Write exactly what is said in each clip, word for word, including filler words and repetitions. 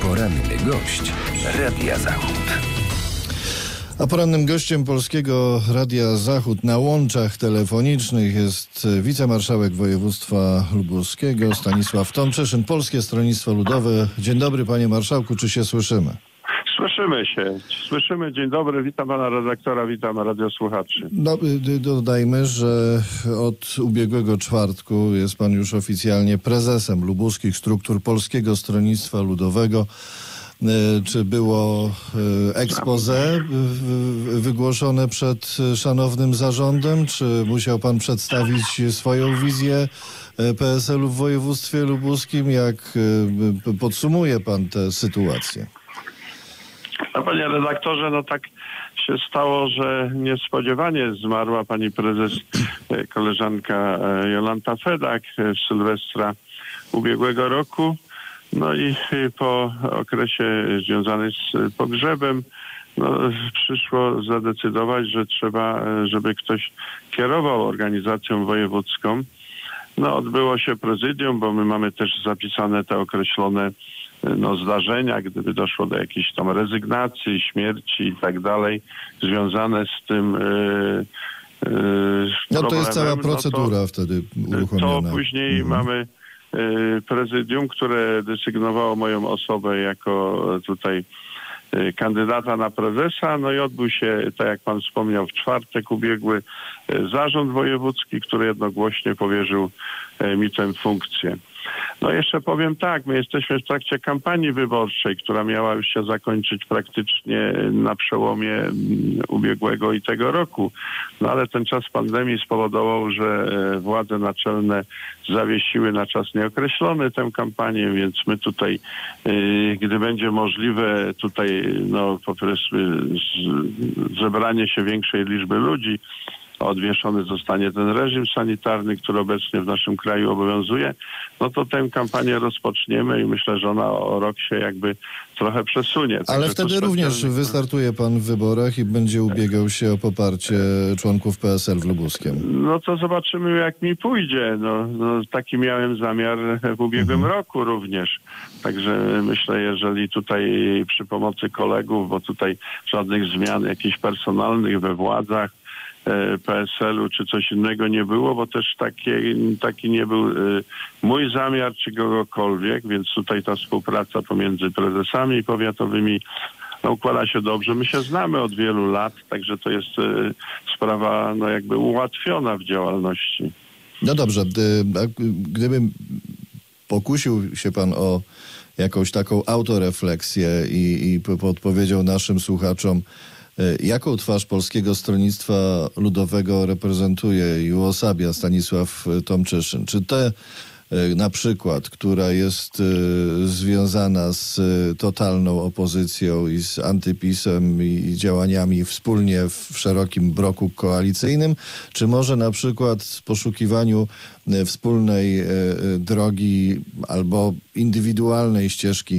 Poranny gość Radia Zachód. A porannym gościem Polskiego Radia Zachód na łączach telefonicznych jest wicemarszałek województwa lubuskiego Stanisław Tomczyszyn, Polskie Stronnictwo Ludowe. Dzień dobry, panie marszałku, czy się słyszymy? Słyszymy się. Słyszymy. Dzień dobry. Witam pana redaktora, witam radiosłuchaczy. No, dodajmy, że od ubiegłego czwartku jest pan już oficjalnie prezesem lubuskich struktur Polskiego Stronnictwa Ludowego. Czy było expose wygłoszone przed szanownym zarządem? Czy musiał pan przedstawić swoją wizję P S L u w województwie lubuskim? Jak podsumuje pan tę sytuację? No, panie redaktorze, no tak się stało, że niespodziewanie zmarła pani prezes, koleżanka Jolanta Fedak w Sylwestra ubiegłego roku. No i po okresie związanym z pogrzebem no, przyszło zadecydować, że trzeba, żeby ktoś kierował organizacją wojewódzką. No, odbyło się prezydium, bo my mamy też zapisane te określone no, zdarzenia, gdyby doszło do jakiejś tam rezygnacji, śmierci i tak dalej, związane z tym yy, yy, No problemem, to jest cała procedura no to, wtedy uruchomiona. To później mhm. mamy prezydium, które desygnowało moją osobę jako tutaj kandydata na prezesa. No i odbył się, tak jak pan wspomniał, w czwartek ubiegły zarząd wojewódzki, który jednogłośnie powierzył mi tę funkcję. No jeszcze powiem tak, my jesteśmy w trakcie kampanii wyborczej, która miała już się zakończyć praktycznie na przełomie ubiegłego i tego roku. No ale ten czas pandemii spowodował, że władze naczelne zawiesiły na czas nieokreślony tę kampanię, więc my tutaj, gdy będzie możliwe tutaj, no po prostu zebranie się większej liczby ludzi, odwieszony zostanie ten reżim sanitarny, który obecnie w naszym kraju obowiązuje, no to tę kampanię rozpoczniemy i myślę, że ona o rok się jakby trochę przesunie. Ale Także wtedy również specjalnie wystartuje pan w wyborach i będzie ubiegał się o poparcie członków P S L w Lubuskiem. No to zobaczymy, jak mi pójdzie. No, no taki miałem zamiar w ubiegłym mhm. roku również. Także myślę, jeżeli tutaj przy pomocy kolegów, bo tutaj żadnych zmian jakichś personalnych we władzach P S L u czy coś innego nie było, bo też taki, taki nie był mój zamiar czy kogokolwiek, więc tutaj ta współpraca pomiędzy prezesami powiatowymi no, układa się dobrze. My się znamy od wielu lat, także to jest sprawa no, jakby ułatwiona w działalności. No dobrze, gdyby pokusił się pan o jakąś taką autorefleksję i, i podpowiedział naszym słuchaczom, jaką twarz Polskiego Stronnictwa Ludowego reprezentuje i uosabia Stanisław Tomczyszyn? Czy te na przykład, która jest związana z totalną opozycją i z antypisem i działaniami wspólnie w szerokim bloku koalicyjnym, czy może na przykład w poszukiwaniu wspólnej drogi albo indywidualnej ścieżki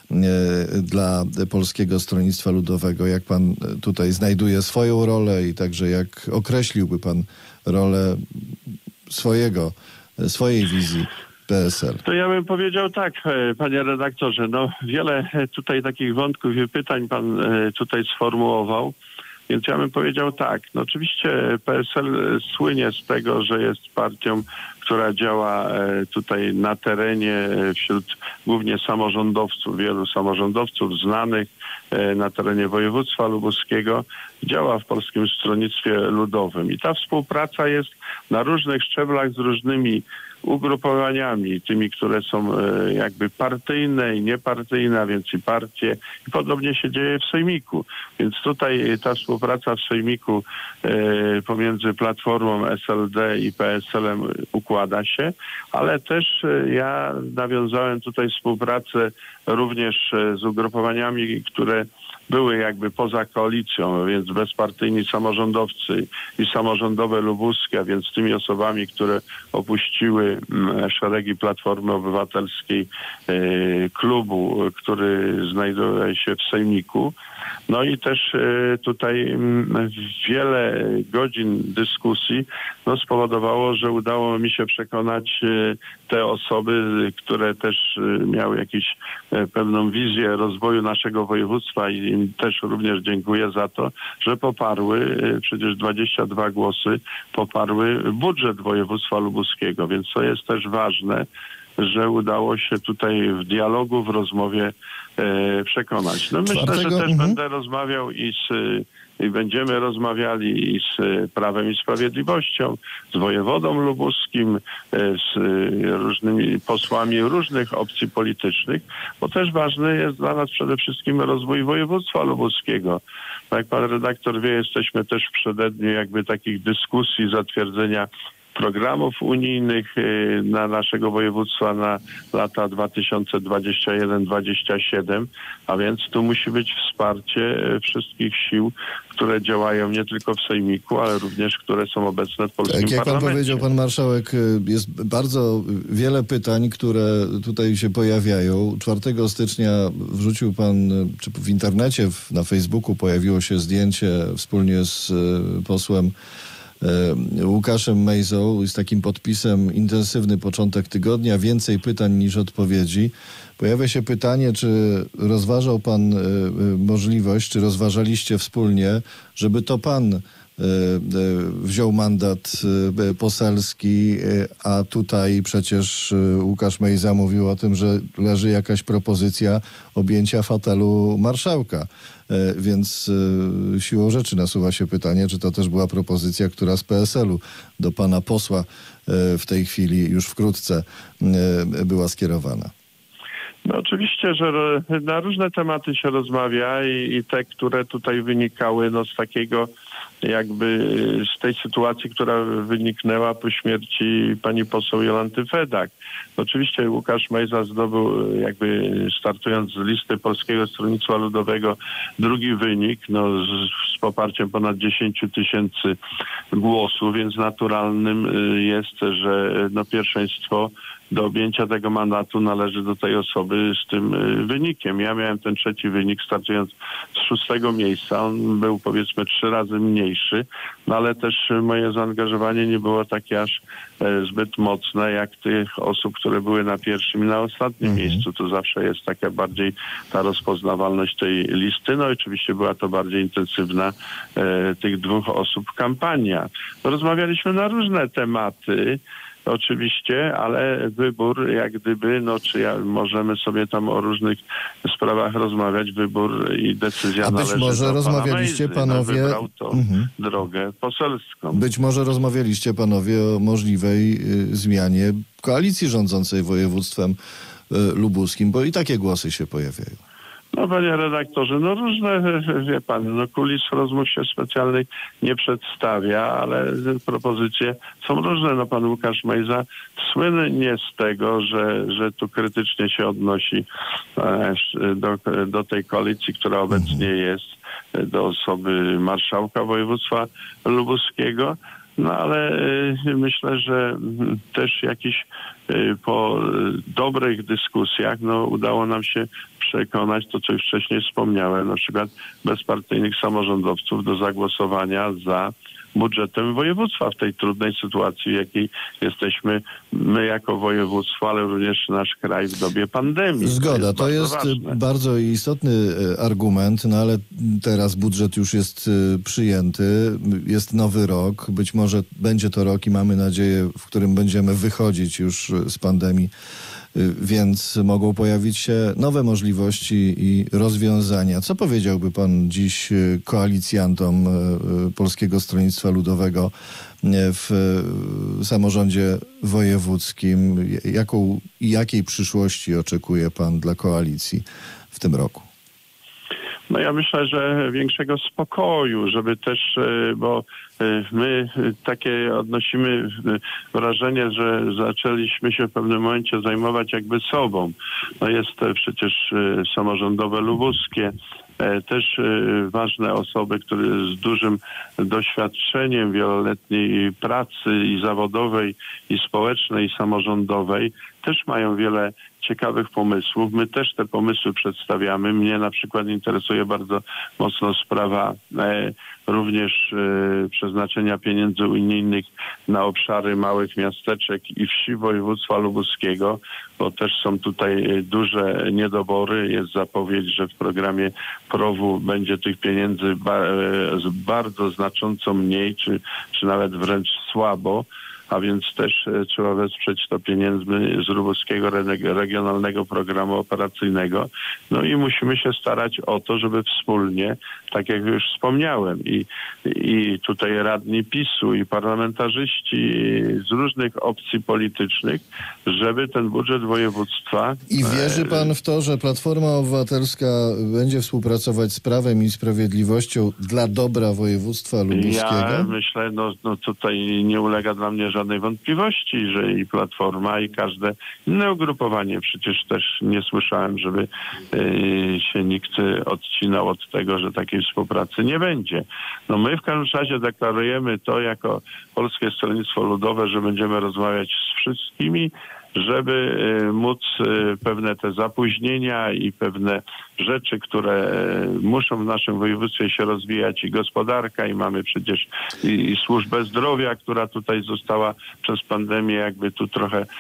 dla Polskiego Stronnictwa Ludowego? Jak pan tutaj znajduje swoją rolę i także jak określiłby pan rolę swojego, swojej wizji P S L? To ja bym powiedział tak, panie redaktorze, no wiele tutaj takich wątków i pytań pan tutaj sformułował, więc ja bym powiedział tak, no oczywiście P S L słynie z tego, że jest partią, która działa tutaj na terenie wśród głównie samorządowców, wielu samorządowców znanych na terenie województwa lubuskiego, działa w Polskim Stronnictwie Ludowym. I ta współpraca jest na różnych szczeblach z różnymi ugrupowaniami, tymi, które są jakby partyjne i niepartyjne, a więc i partie. I podobnie się dzieje w Sejmiku. Więc tutaj ta współpraca w Sejmiku e, pomiędzy Platformą, S L D i P S L em układa się, ale też e, ja nawiązałem tutaj współpracę również e, z ugrupowaniami, które były jakby poza koalicją, więc bezpartyjni samorządowcy i samorządowe lubuskie, a więc tymi osobami, które opuściły były szeregi Platformy Obywatelskiej, klubu, który znajduje się w Sejmiku. No i też tutaj wiele godzin dyskusji no, spowodowało, że udało mi się przekonać te osoby, które też miały jakąś pewną wizję rozwoju naszego województwa i im też również dziękuję za to, że poparły, przecież dwadzieścia dwa głosy poparły budżet województwa lubuskiego, więc to jest też ważne, że udało się tutaj w dialogu, w rozmowie e, przekonać. No myślę, Czwartego, że też mhm. będę rozmawiał i z i będziemy rozmawiali i z Prawem i Sprawiedliwością, z wojewodą lubuskim, z różnymi posłami różnych opcji politycznych, bo też ważny jest dla nas przede wszystkim rozwój województwa lubuskiego. Jak pan redaktor wie, jesteśmy też w przededniu jakby takich dyskusji, zatwierdzenia programów unijnych na naszego województwa na lata dwa tysiące dwudziesty pierwszy do dwudziestego siódmego, a więc tu musi być wsparcie wszystkich sił, które działają nie tylko w Sejmiku, ale również które są obecne w polskim tak, jak parlamencie. pan powiedział, pan marszałek, jest bardzo wiele pytań, które tutaj się pojawiają. czwartego stycznia wrzucił pan, czy w internecie, na Facebooku pojawiło się zdjęcie wspólnie z posłem Łukaszem Mejzą z takim podpisem: intensywny początek tygodnia, więcej pytań niż odpowiedzi. Pojawia się pytanie, czy rozważał pan możliwość, czy rozważaliście wspólnie, żeby to pan wziął mandat poselski, a tutaj przecież Łukasz Mejza mówił o tym, że leży jakaś propozycja objęcia fotelu marszałka. Więc siłą rzeczy nasuwa się pytanie, czy to też była propozycja, która z P S L u do pana posła w tej chwili, już wkrótce, była skierowana. No oczywiście, że na różne tematy się rozmawia i, i te, które tutaj wynikały no, z takiego jakby z tej sytuacji, która wyniknęła po śmierci pani poseł Jolanty Fedak. Oczywiście Łukasz Mejza zdobył, jakby startując z listy Polskiego Stronnictwa Ludowego, drugi wynik, no, z, z poparciem ponad dziesięć tysięcy głosów, więc naturalnym jest, że no, pierwszeństwo do objęcia tego mandatu należy do tej osoby z tym wynikiem. Ja miałem ten trzeci wynik, startując z szóstego miejsca. On był powiedzmy trzy razy mniejszy, no ale też moje zaangażowanie nie było takie aż zbyt mocne jak tych osób, które były na pierwszym i na ostatnim mhm. miejscu. To zawsze jest taka bardziej ta rozpoznawalność tej listy. No i oczywiście była to bardziej intensywna e, tych dwóch osób kampania. Rozmawialiśmy na różne tematy. Oczywiście, ale wybór jak gdyby, no czy ja, możemy sobie tam o różnych sprawach rozmawiać, wybór i decyzja A być należy może do rozmawialiście pana Mejzy. panowie... No, wybrał to mhm. drogę poselską. Być może rozmawialiście panowie o możliwej y, zmianie koalicji rządzącej województwem y, lubuskim, bo i takie głosy się pojawiają. No panie redaktorze, no różne, wie pan, no kulis rozmów się specjalnych nie przedstawia, ale propozycje są różne. No pan Łukasz Mejza słynie z tego, że, że tu krytycznie się odnosi do, do tej koalicji, która obecnie jest, do osoby marszałka województwa lubuskiego. No ale y, myślę, że y, też jakiś y, po y, dobrych dyskusjach no, udało nam się przekonać to, co już wcześniej wspomniałem, na przykład bezpartyjnych samorządowców do zagłosowania za budżetem województwa w tej trudnej sytuacji, w jakiej jesteśmy my jako województwo, ale również nasz kraj w dobie pandemii. Zgoda, to jest, to jest bardzo, bardzo istotny argument, no ale teraz budżet już jest przyjęty, jest nowy rok, być może będzie to rok i mamy nadzieję, w którym będziemy wychodzić już z pandemii, więc mogą pojawić się nowe możliwości i rozwiązania. Co powiedziałby pan dziś koalicjantom Polskiego Stronnictwa Ludowego w samorządzie wojewódzkim? Jaką i jakiej przyszłości oczekuje pan dla koalicji w tym roku? No ja myślę, że większego spokoju, żeby też, bo my takie odnosimy wrażenie, że zaczęliśmy się w pewnym momencie zajmować jakby sobą. No jest przecież samorządowe lubuskie, też ważne osoby, które z dużym doświadczeniem wieloletniej pracy i zawodowej, i społecznej, i samorządowej, też mają wiele ciekawych pomysłów. My też te pomysły przedstawiamy. Mnie na przykład interesuje bardzo mocno sprawa e, również e, przeznaczenia pieniędzy unijnych na obszary małych miasteczek i wsi województwa lubuskiego, bo też są tutaj duże niedobory. Jest zapowiedź, że w programie P R O W-u będzie tych pieniędzy ba, e, bardzo znacząco mniej, czy, czy nawet wręcz słabo. A więc też e, trzeba wesprzeć to pieniędzmi z Lubuskiego Regionalnego Programu Operacyjnego. No i musimy się starać o to, żeby wspólnie, tak jak już wspomniałem, i, i tutaj radni PiSu, i parlamentarzyści z różnych opcji politycznych, żeby ten budżet województwa... I wierzy pan w to, że Platforma Obywatelska będzie współpracować z Prawem i Sprawiedliwością dla dobra województwa lubuskiego? Ja myślę, no, no tutaj nie ulega dla mnie żadnej wątpliwości, że i Platforma, i każde inne ugrupowanie, przecież też nie słyszałem, żeby y, się nikt odcinał od tego, że takiej współpracy nie będzie. No my w każdym razie deklarujemy to jako Polskie Stronnictwo Ludowe, że będziemy rozmawiać z wszystkimi, żeby y, móc y, pewne te zapóźnienia i pewne rzeczy, które y, muszą w naszym województwie się rozwijać, i gospodarka, i mamy przecież i, i służbę zdrowia, która tutaj została przez pandemię jakby tu trochę y,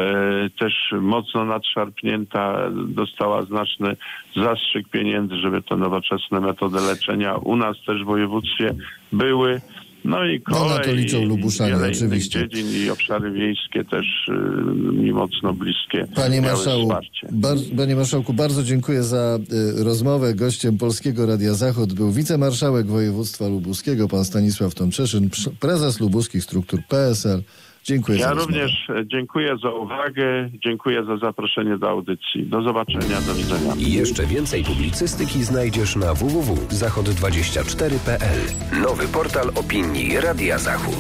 też mocno nadszarpnięta, dostała znaczny zastrzyk pieniędzy, żeby te nowoczesne metody leczenia u nas też w województwie były. No i kolej, no na to liczą Lubuszanie, wiele oczywiście. innych dziedzin i obszary wiejskie też y, mi mocno bliskie. Panie, marszałku, bar, panie marszałku, bardzo dziękuję za y, rozmowę. Gościem Polskiego Radia Zachód był wicemarszałek województwa lubuskiego, pan Stanisław Tomczeszyn, prezes lubuskich struktur P S L. Dziękuję ja za rozmowę. Ja również dziękuję za uwagę, dziękuję za zaproszenie do audycji. Do zobaczenia, do widzenia. I jeszcze więcej publicystyki znajdziesz na w w w kropka zachod dwadzieścia cztery kropka p l. Nowy portal opinii Radia Zachód.